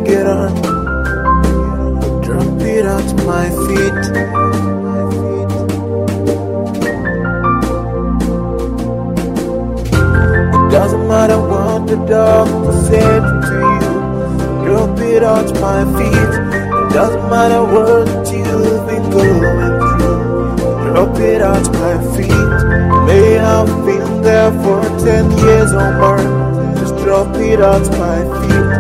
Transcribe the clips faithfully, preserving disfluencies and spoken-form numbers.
get on. Drop it at my feet. It doesn't matter what the doctor said to you. Drop it at my feet. It doesn't matter what you've been going through. Drop it at my feet. May have been there for ten years or more. Just drop it at my feet.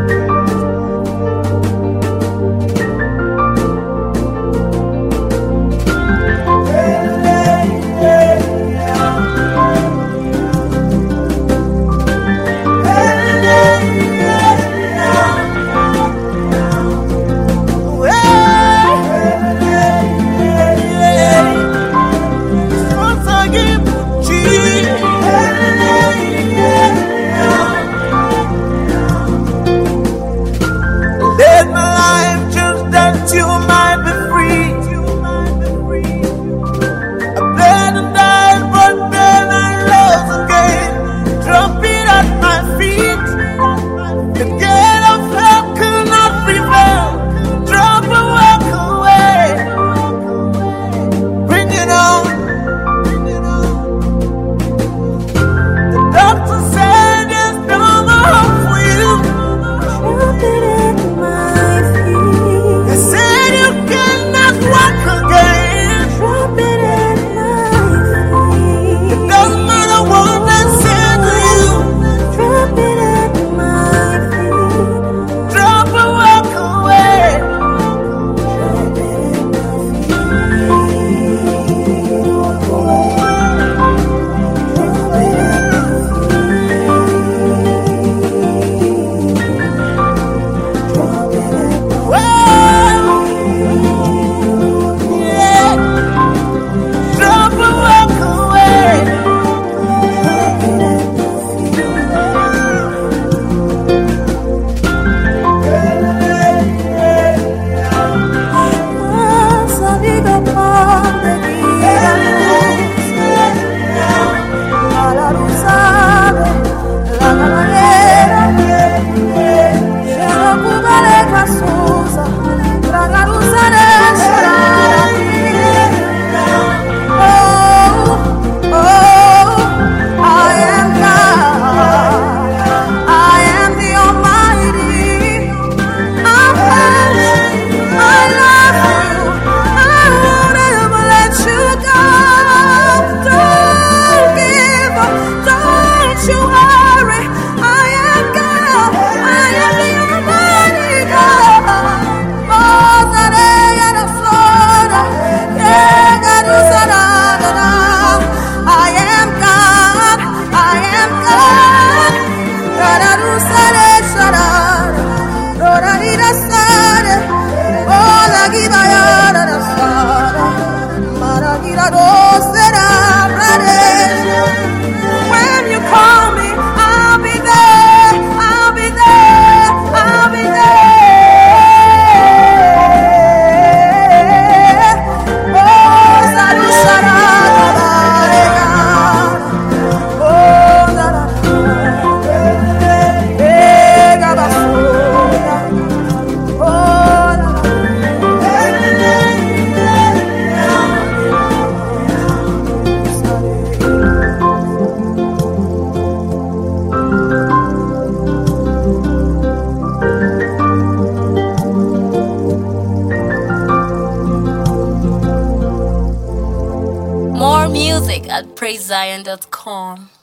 Music at praise zion dot com.